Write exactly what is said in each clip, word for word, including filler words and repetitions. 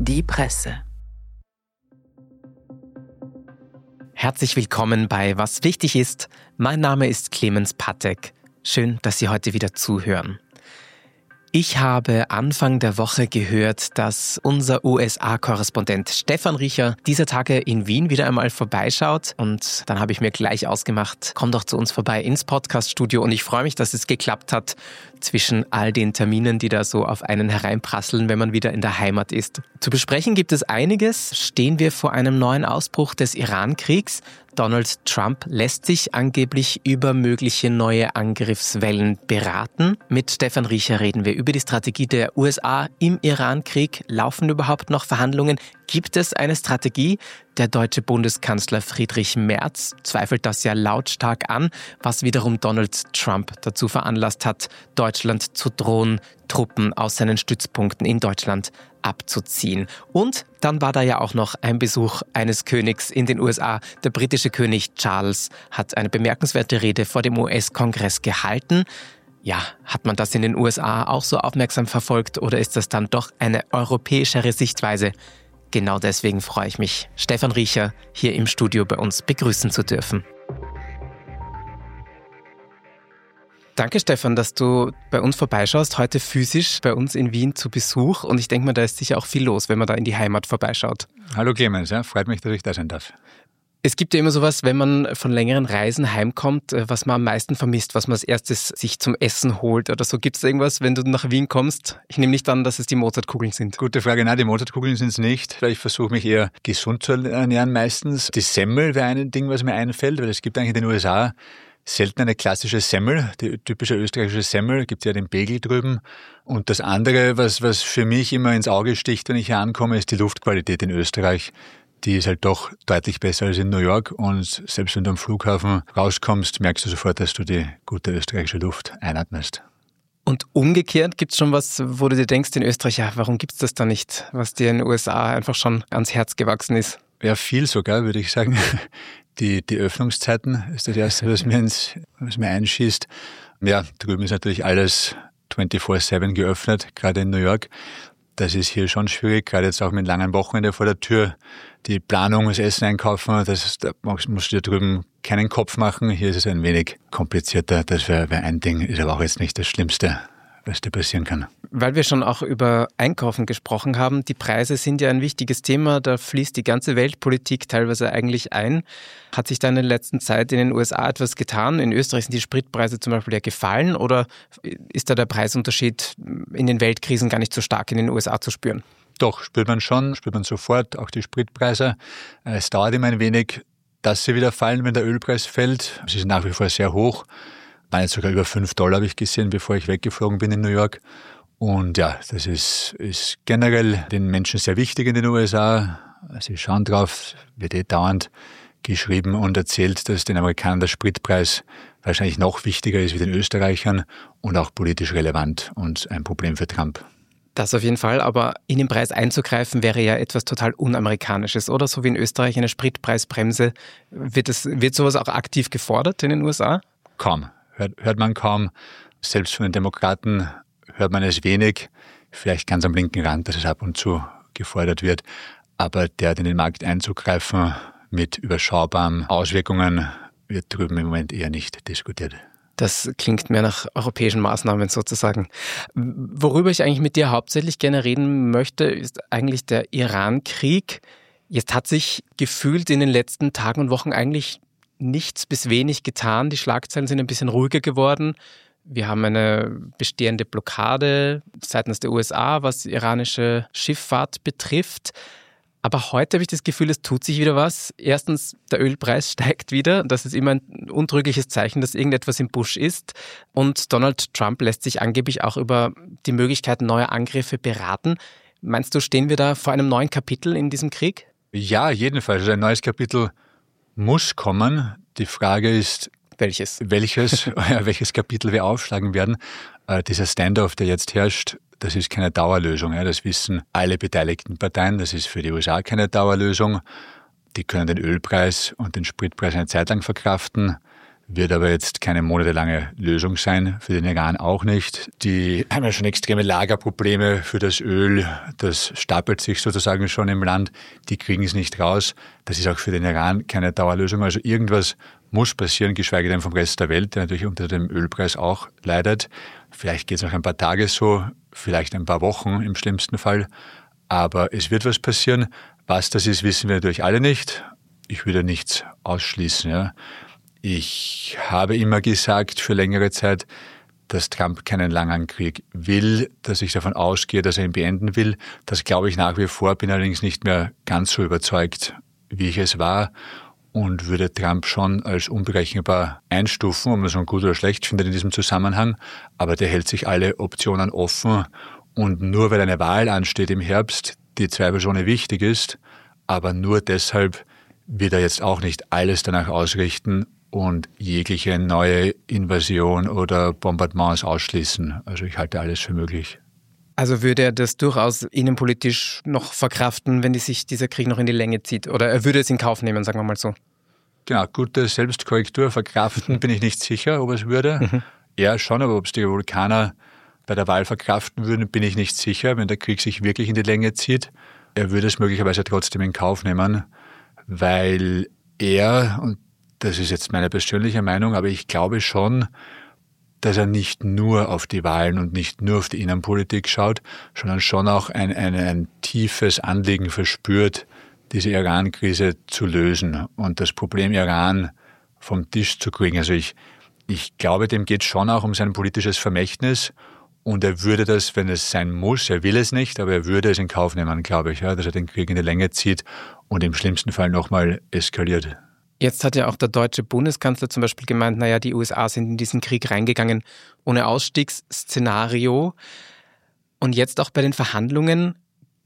Die Presse. Herzlich willkommen bei Was wichtig ist. Mein Name ist Clemens Patek. Schön, dass Sie heute wieder zuhören. Ich habe Anfang der Woche gehört, dass unser U S A-Korrespondent Stefan Riecher dieser Tage in Wien wieder einmal vorbeischaut. Und dann habe ich mir gleich ausgemacht, komm doch zu uns vorbei ins Podcast-Studio. Und ich freue mich, dass es geklappt hat zwischen all den Terminen, die da so auf einen hereinprasseln, wenn man wieder in der Heimat ist. Zu besprechen gibt es einiges. Stehen wir vor einem neuen Ausbruch des Iran-Kriegs? Donald Trump lässt sich angeblich über mögliche neue Angriffswellen beraten. Mit Stefan Riecher reden wir über die Strategie der U S A im Iran-Krieg. Laufen überhaupt noch Verhandlungen? Gibt es eine Strategie? Der deutsche Bundeskanzler Friedrich Merz zweifelt das ja lautstark an, was wiederum Donald Trump dazu veranlasst hat, Deutschland zu drohen, Truppen aus seinen Stützpunkten in Deutschland abzuziehen. Und dann war da ja auch noch ein Besuch eines Königs in den U S A. Der britische König Charles hat eine bemerkenswerte Rede vor dem U S-Kongress gehalten. Ja, hat man das in den U S A auch so aufmerksam verfolgt oder ist das dann doch eine europäischere Sichtweise? Genau deswegen freue ich mich, Stefan Riecher hier im Studio bei uns begrüßen zu dürfen. Danke, Stefan, dass du bei uns vorbeischaust, heute physisch bei uns in Wien zu Besuch. Und ich denke mal, da ist sicher auch viel los, wenn man da in die Heimat vorbeischaut. Hallo Clemens, ja, freut mich, dass ich da sein darf. Es gibt ja immer sowas, wenn man von längeren Reisen heimkommt, was man am meisten vermisst, was man als erstes sich zum Essen holt oder so. Gibt es irgendwas, wenn du nach Wien kommst? Ich nehme nicht an, dass es die Mozartkugeln sind. Gute Frage, nein, die Mozartkugeln sind es nicht. Ich versuche mich eher gesund zu ernähren meistens. Die Semmel wäre ein Ding, was mir einfällt, weil es gibt eigentlich in den U S A selten eine klassische Semmel, die typische österreichische Semmel, gibt ja den Bagel drüben. Und das andere, was, was für mich immer ins Auge sticht, wenn ich hier ankomme, ist die Luftqualität in Österreich. Die ist halt doch deutlich besser als in New York und selbst wenn du am Flughafen rauskommst, merkst du sofort, dass du die gute österreichische Luft einatmest. Und umgekehrt gibt es schon was, wo du dir denkst in Österreich, ja, warum gibt es das da nicht, was dir in den U S A einfach schon ans Herz gewachsen ist? Ja, viel sogar, würde ich sagen. Die, die Öffnungszeiten ist das Erste, was mir, ins, was mir einschießt. Ja, drüben ist natürlich alles vierundzwanzig sieben geöffnet, gerade in New York. Das ist hier schon schwierig, gerade jetzt auch mit langen Wochenende vor der Tür. Die Planung, das Essen einkaufen, das, da musst du dir drüben keinen Kopf machen. Hier ist es ein wenig komplizierter. Das wäre wär ein Ding, ist aber auch jetzt nicht das Schlimmste, was dir passieren kann. Weil wir schon auch über Einkaufen gesprochen haben, die Preise sind ja ein wichtiges Thema, da fließt die ganze Weltpolitik teilweise eigentlich ein. Hat sich da in der letzten Zeit in den U S A etwas getan? In Österreich sind die Spritpreise zum Beispiel ja gefallen oder ist da der Preisunterschied in den Weltkrisen gar nicht so stark in den U S A zu spüren? Doch, spürt man schon, spürt man sofort, auch die Spritpreise. Es dauert immer ein wenig, dass sie wieder fallen, wenn der Ölpreis fällt. Es ist nach wie vor sehr hoch. War jetzt sogar über fünf Dollar, habe ich gesehen, bevor ich weggeflogen bin in New York. Und ja, das ist, ist generell den Menschen sehr wichtig in den U S A. Sie schauen drauf, wird eh dauernd geschrieben und erzählt, dass den Amerikanern der Spritpreis wahrscheinlich noch wichtiger ist wie den Österreichern und auch politisch relevant und ein Problem für Trump. Das auf jeden Fall, aber in den Preis einzugreifen wäre ja etwas total Unamerikanisches, oder? So wie in Österreich eine Spritpreisbremse. Wird, es, wird sowas auch aktiv gefordert in den U S A? Kaum. Hört, hört man kaum. Selbst von den Demokraten hört man es wenig. Vielleicht ganz am linken Rand, dass es ab und zu gefordert wird. Aber der, in den Markt einzugreifen mit überschaubaren Auswirkungen, wird drüben im Moment eher nicht diskutiert. Das klingt mehr nach europäischen Maßnahmen sozusagen. Worüber ich eigentlich mit dir hauptsächlich gerne reden möchte, ist eigentlich der Iran-Krieg. Jetzt hat sich gefühlt in den letzten Tagen und Wochen eigentlich nichts bis wenig getan. Die Schlagzeilen sind ein bisschen ruhiger geworden. Wir haben eine bestehende Blockade seitens der U S A, was iranische Schifffahrt betrifft. Aber heute habe ich das Gefühl, es tut sich wieder was. Erstens, der Ölpreis steigt wieder. Das ist immer ein untrügliches Zeichen, dass irgendetwas im Busch ist. Und Donald Trump lässt sich angeblich auch über die Möglichkeiten neuer Angriffe beraten. Meinst du, stehen wir da vor einem neuen Kapitel in diesem Krieg? Ja, jedenfalls. Also ein neues Kapitel muss kommen. Die Frage ist, welches? Welches, ja, welches Kapitel wir aufschlagen werden. Äh, dieser Standoff, der jetzt herrscht, das ist keine Dauerlösung. Ja. Das wissen alle beteiligten Parteien. Das ist für die U S A keine Dauerlösung. Die können den Ölpreis und den Spritpreis eine Zeit lang verkraften. wird aber jetzt keine monatelange Lösung sein, für den Iran auch nicht. Die haben ja schon extreme Lagerprobleme für das Öl, das stapelt sich sozusagen schon im Land, die kriegen es nicht raus. Das ist auch für den Iran keine Dauerlösung, also irgendwas muss passieren, geschweige denn vom Rest der Welt, der natürlich unter dem Ölpreis auch leidet. Vielleicht geht es noch ein paar Tage so, vielleicht ein paar Wochen im schlimmsten Fall, aber es wird was passieren. Was das ist, wissen wir natürlich alle nicht. Ich würde nichts ausschließen, ja. Ich habe immer gesagt für längere Zeit, dass Trump keinen langen Krieg will, dass ich davon ausgehe, dass er ihn beenden will. Das glaube ich nach wie vor, bin allerdings nicht mehr ganz so überzeugt, wie ich es war und würde Trump schon als unberechenbar einstufen, ob man es nun gut oder schlecht findet in diesem Zusammenhang. Aber der hält sich alle Optionen offen und nur weil eine Wahl ansteht im Herbst, die zweifelsohne wichtig ist, aber nur deshalb wird er jetzt auch nicht alles danach ausrichten und jegliche neue Invasion oder Bombardements ausschließen. Also ich halte alles für möglich. Also würde er das durchaus innenpolitisch noch verkraften, wenn die sich dieser Krieg noch in die Länge zieht? Oder er würde es in Kauf nehmen, sagen wir mal so? Genau, gute Selbstkorrektur. Verkraften bin ich nicht sicher, ob er es würde. Mhm. Er schon, aber ob es die Republikaner bei der Wahl verkraften würden, bin ich nicht sicher, wenn der Krieg sich wirklich in die Länge zieht. Er würde es möglicherweise trotzdem in Kauf nehmen, weil er, und das ist jetzt meine persönliche Meinung, aber ich glaube schon, dass er nicht nur auf die Wahlen und nicht nur auf die Innenpolitik schaut, sondern schon auch ein, ein, ein tiefes Anliegen verspürt, diese Iran-Krise zu lösen und das Problem Iran vom Tisch zu kriegen. Also ich, ich glaube, dem geht schon auch um sein politisches Vermächtnis und er würde das, wenn es sein muss, er will es nicht, aber er würde es in Kauf nehmen, glaube ich, ja, dass er den Krieg in die Länge zieht und im schlimmsten Fall nochmal eskaliert. Jetzt hat ja auch der deutsche Bundeskanzler zum Beispiel gemeint, naja, die U S A sind in diesen Krieg reingegangen ohne Ausstiegsszenario. Und jetzt auch bei den Verhandlungen,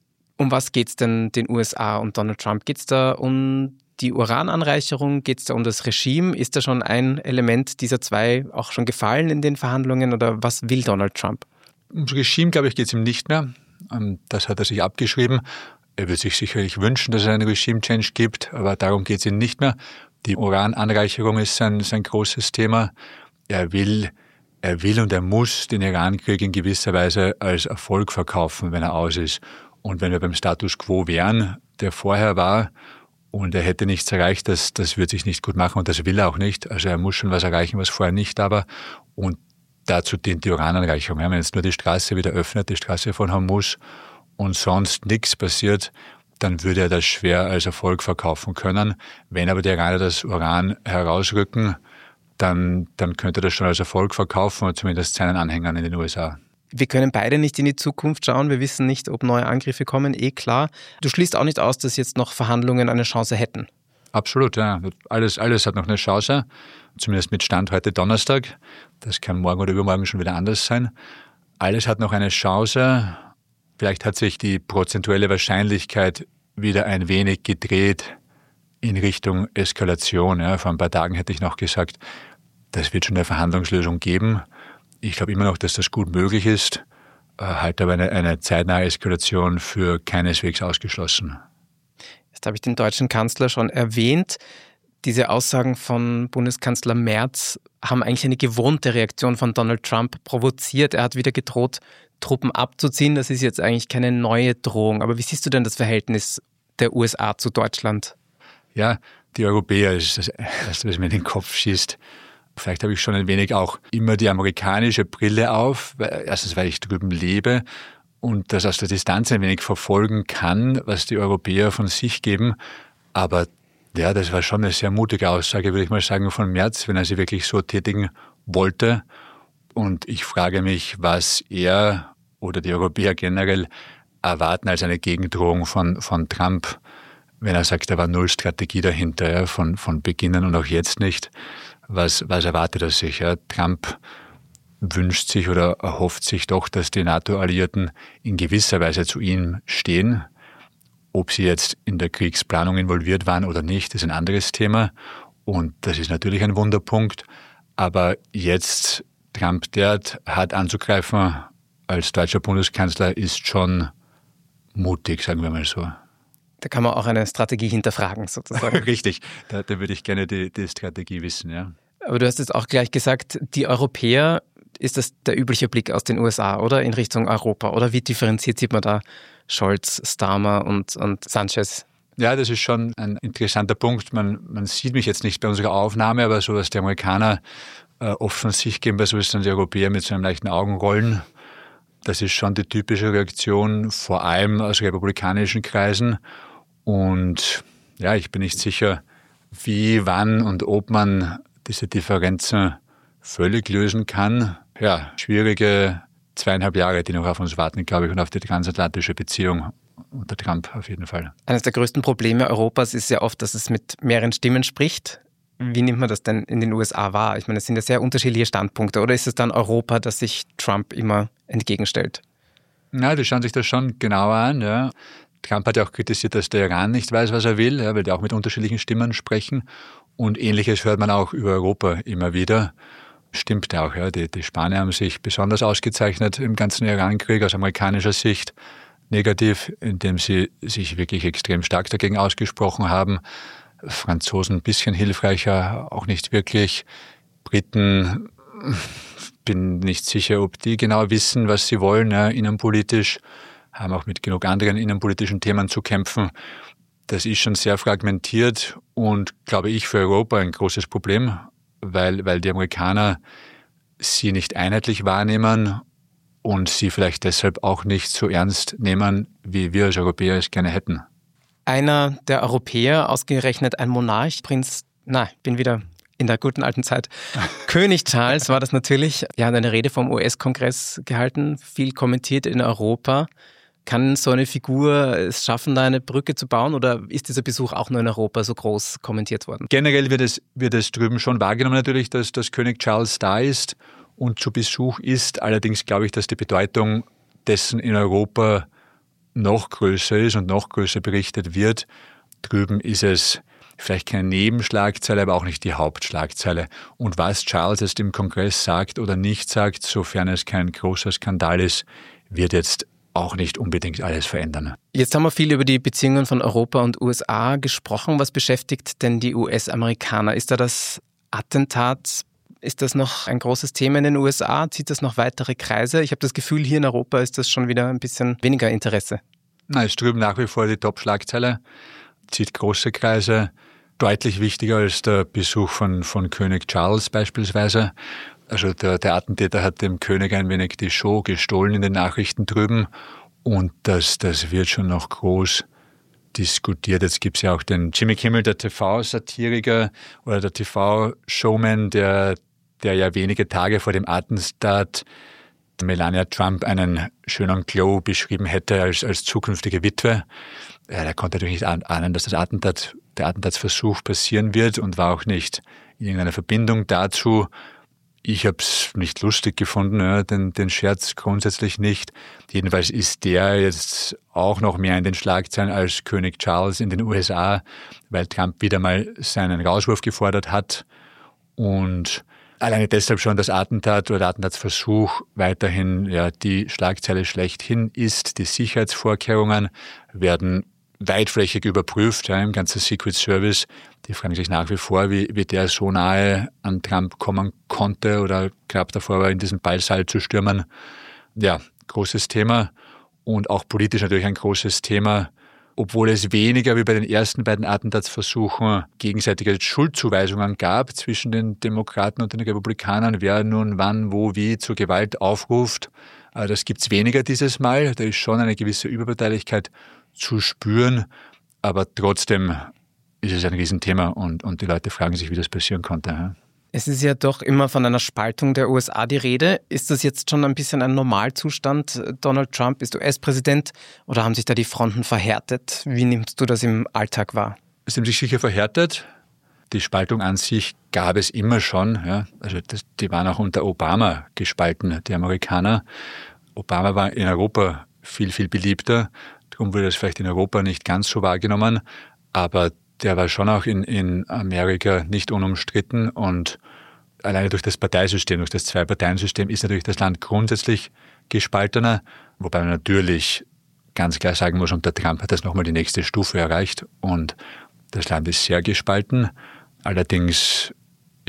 um was geht es denn den U S A und Donald Trump? Geht es da um die Urananreicherung? Geht es da um das Regime? Ist da schon ein Element dieser zwei auch schon gefallen in den Verhandlungen oder was will Donald Trump? Ums Regime, glaube ich, geht es ihm nicht mehr. Das hat er sich abgeschrieben. Er wird sich sicherlich wünschen, dass es einen Regime-Change gibt, aber darum geht es ihm nicht mehr. Die Urananreicherung ist sein, sein großes Thema. Er will, er will und er muss den Irankrieg in gewisser Weise als Erfolg verkaufen, wenn er aus ist. Und wenn wir beim Status quo wären, der vorher war, und er hätte nichts erreicht, das, das wird sich nicht gut machen und das will er auch nicht. Also er muss schon was erreichen, was vorher nicht da war. Und dazu dient die Urananreicherung. Wenn jetzt nur die Straße wieder öffnet, die Straße von Hormuz, und sonst nichts passiert, dann würde er das schwer als Erfolg verkaufen können. Wenn aber die Iraner das Uran herausrücken, dann, dann könnte er das schon als Erfolg verkaufen, oder zumindest seinen Anhängern in den U S A. Wir können beide nicht in die Zukunft schauen. Wir wissen nicht, ob neue Angriffe kommen, eh klar. Du schließt auch nicht aus, dass jetzt noch Verhandlungen eine Chance hätten. Absolut, ja. Alles, alles hat noch eine Chance, zumindest mit Stand heute Donnerstag. Das kann morgen oder übermorgen schon wieder anders sein. Alles hat noch eine Chance. Vielleicht hat sich die prozentuelle Wahrscheinlichkeit wieder ein wenig gedreht in Richtung Eskalation. Ja, vor ein paar Tagen hätte ich noch gesagt, das wird schon eine Verhandlungslösung geben. Ich glaube immer noch, dass das gut möglich ist, halte aber eine, eine zeitnahe Eskalation für keineswegs ausgeschlossen. Jetzt habe ich den deutschen Kanzler schon erwähnt. Diese Aussagen von Bundeskanzler Merz haben eigentlich eine gewohnte Reaktion von Donald Trump provoziert. Er hat wieder gedroht, Truppen abzuziehen. Das ist jetzt eigentlich keine neue Drohung. Aber wie siehst du denn das Verhältnis der U S A zu Deutschland? Ja, die Europäer ist das Erste, was mir in den Kopf schießt. Vielleicht habe ich schon ein wenig auch immer die amerikanische Brille auf. Erstens, weil ich drüben lebe und das aus der Distanz ein wenig verfolgen kann, was die Europäer von sich geben. Aber ja, das war schon eine sehr mutige Aussage, würde ich mal sagen, von Merz, wenn er sie wirklich so tätigen wollte. Und ich frage mich, was er oder die Europäer generell erwarten als eine Gegendrohung von, von Trump, wenn er sagt, da war null Strategie dahinter, ja, von, von Beginn an und auch jetzt nicht. Was, was erwartet er sich? Ja? Trump wünscht sich oder erhofft sich doch, dass die NATO-Alliierten in gewisser Weise zu ihm stehen. Ob sie jetzt in der Kriegsplanung involviert waren oder nicht, ist ein anderes Thema. Und das ist natürlich ein Wunderpunkt. Aber jetzt Trump derart hart anzugreifen als deutscher Bundeskanzler ist schon mutig, sagen wir mal so. Da kann man auch eine Strategie hinterfragen, sozusagen. Richtig, da, da würde ich gerne die, die Strategie wissen, ja. Aber du hast jetzt auch gleich gesagt, die Europäer, ist das der übliche Blick aus den U S A, oder? In Richtung Europa? Oder wie differenziert sieht man da Scholz, Starmer und, und Sanchez? Ja, das ist schon ein interessanter Punkt. Man, man sieht mich jetzt nicht bei unserer Aufnahme, aber so, dass die Amerikaner äh, oft von sich geben, so ist dann die Europäer mit so einem leichten Augenrollen. Das ist schon die typische Reaktion, vor allem aus republikanischen Kreisen. Und ja, ich bin nicht sicher, wie, wann und ob man diese Differenzen völlig lösen kann. Ja, schwierige zweieinhalb Jahre, die noch auf uns warten, glaube ich, und auf die transatlantische Beziehung unter Trump auf jeden Fall. Eines der größten Probleme Europas ist ja oft, dass es mit mehreren Stimmen spricht. Wie nimmt man das denn in den U S A wahr? Ich meine, es sind ja sehr unterschiedliche Standpunkte. Oder ist es dann Europa, das sich Trump immer entgegenstellt? Na, die schauen sich das schon genauer an. Ja. Trump hat ja auch kritisiert, dass der Iran nicht weiß, was er will, ja, weil die auch mit unterschiedlichen Stimmen sprechen. Und Ähnliches hört man auch über Europa immer wieder. Stimmt auch. Ja. Die, die Spanier haben sich besonders ausgezeichnet im ganzen Irankrieg aus amerikanischer Sicht. Negativ, indem sie sich wirklich extrem stark dagegen ausgesprochen haben. Franzosen ein bisschen hilfreicher, auch nicht wirklich. Briten, bin nicht sicher, ob die genau wissen, was sie wollen, ja, innenpolitisch, haben auch mit genug anderen innenpolitischen Themen zu kämpfen. Das ist schon sehr fragmentiert und, glaube ich, für Europa ein großes Problem, weil, weil die Amerikaner sie nicht einheitlich wahrnehmen und sie vielleicht deshalb auch nicht so ernst nehmen, wie wir als Europäer es gerne hätten. Einer der Europäer, ausgerechnet ein Monarch, Prinz, na, ich bin wieder in der guten alten Zeit, König Charles war das natürlich. Er hat eine Rede vom U S-Kongress gehalten, viel kommentiert in Europa. Kann so eine Figur es schaffen, da eine Brücke zu bauen, oder ist dieser Besuch auch nur in Europa so groß kommentiert worden? Generell wird es, wird es drüben schon wahrgenommen natürlich, dass, dass König Charles da ist und zu Besuch ist. Allerdings glaube ich, dass die Bedeutung dessen in Europa noch größer ist und noch größer berichtet wird. Drüben ist es vielleicht keine Nebenschlagzeile, aber auch nicht die Hauptschlagzeile. Und was Charles jetzt im Kongress sagt oder nicht sagt, sofern es kein großer Skandal ist, wird jetzt auch nicht unbedingt alles verändern. Jetzt haben wir viel über die Beziehungen von Europa und U S A gesprochen. Was beschäftigt denn die U S-Amerikaner? Ist da das Attentat, ist das noch ein großes Thema in den U S A? Zieht das noch weitere Kreise? Ich habe das Gefühl, hier in Europa ist das schon wieder ein bisschen weniger Interesse. Na, ist drüben nach wie vor die Top-Schlagzeile, zieht große Kreise, deutlich wichtiger als der Besuch von, von König Charles beispielsweise. Also der, der Attentäter hat dem König ein wenig die Show gestohlen in den Nachrichten drüben und das, das wird schon noch groß diskutiert. Jetzt gibt es ja auch den Jimmy Kimmel, der T V-Satiriker oder der T V-Showman, der, der ja wenige Tage vor dem Attentat Melania Trump einen schönen Glow beschrieben hätte als, als zukünftige Witwe. Ja, der konnte natürlich nicht ahnen, dass das Attentat, der Attentatsversuch passieren wird und war auch nicht in irgendeiner Verbindung dazu. Ich habe es nicht lustig gefunden, ja, den, den Scherz grundsätzlich nicht. Jedenfalls ist der jetzt auch noch mehr in den Schlagzeilen als König Charles in den U S A, weil Trump wieder mal seinen Rauswurf gefordert hat. Und alleine deshalb schon das Attentat oder der Attentatsversuch weiterhin ja, die Schlagzeile schlechthin ist. Die Sicherheitsvorkehrungen werden weitflächig überprüft, ja, im ganzen Secret Service. Die fragen sich nach wie vor, wie, wie der so nahe an Trump kommen konnte oder knapp davor war, in diesen Ballsaal zu stürmen. Ja, großes Thema und auch politisch natürlich ein großes Thema, obwohl es weniger wie bei den ersten beiden Attentatsversuchen gegenseitige Schuldzuweisungen gab zwischen den Demokraten und den Republikanern, wer nun wann, wo, wie zur Gewalt aufruft. Das gibt's weniger dieses Mal. Da ist schon eine gewisse Überparteilichkeit zu spüren, aber trotzdem ist es ein Riesenthema und, und die Leute fragen sich, wie das passieren konnte. Ja. Es ist ja doch immer von einer Spaltung der U S A die Rede. Ist das jetzt schon ein bisschen ein Normalzustand? Donald Trump ist U S-Präsident oder haben sich da die Fronten verhärtet? Wie nimmst du das im Alltag wahr? Es haben sich sicher verhärtet. Die Spaltung an sich gab es immer schon. Ja. Also das, die waren auch unter Obama gespalten, die Amerikaner. Obama war in Europa viel, viel beliebter. Darum wurde das vielleicht in Europa nicht ganz so wahrgenommen. Aber der war schon auch in, in Amerika nicht unumstritten. Und alleine durch das Parteisystem, durch das Zwei-Parteien-System ist natürlich das Land grundsätzlich gespaltener. Wobei man natürlich ganz klar sagen muss, unter Trump hat das nochmal die nächste Stufe erreicht. Und das Land ist sehr gespalten. Allerdings, ja,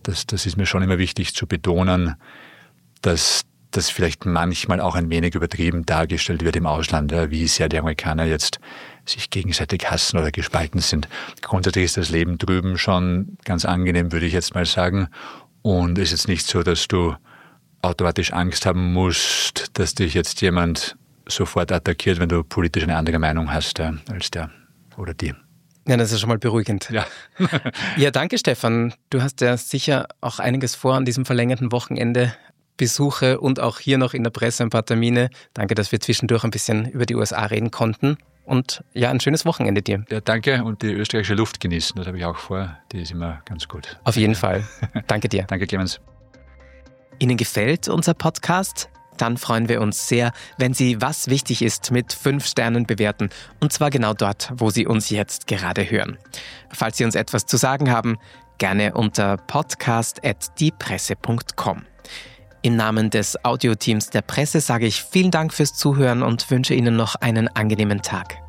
das, das ist mir schon immer wichtig zu betonen, dass das vielleicht manchmal auch ein wenig übertrieben dargestellt wird im Ausland, wie sehr die Amerikaner jetzt sich gegenseitig hassen oder gespalten sind. Grundsätzlich ist das Leben drüben schon ganz angenehm, würde ich jetzt mal sagen. Und es ist jetzt nicht so, dass du automatisch Angst haben musst, dass dich jetzt jemand sofort attackiert, wenn du politisch eine andere Meinung hast ja, als der oder die. Ja, das ist schon mal beruhigend. Ja. Ja, danke Stefan. Du hast ja sicher auch einiges vor an diesem verlängerten Wochenende. Besuche und auch hier noch in der Presse ein paar Termine. Danke, dass wir zwischendurch ein bisschen über die U S A reden konnten. Und ja, ein schönes Wochenende dir. Ja, danke und die österreichische Luft genießen. Das habe ich auch vor. Die ist immer ganz gut. Auf jeden Fall. Danke dir. Danke, Clemens. Ihnen gefällt unser Podcast? Dann freuen wir uns sehr, wenn Sie Was wichtig ist mit fünf Sternen bewerten. Und zwar genau dort, wo Sie uns jetzt gerade hören. Falls Sie uns etwas zu sagen haben, gerne unter podcast at diepresse punkt com. Im Namen des Audioteams der Presse sage ich vielen Dank fürs Zuhören und wünsche Ihnen noch einen angenehmen Tag.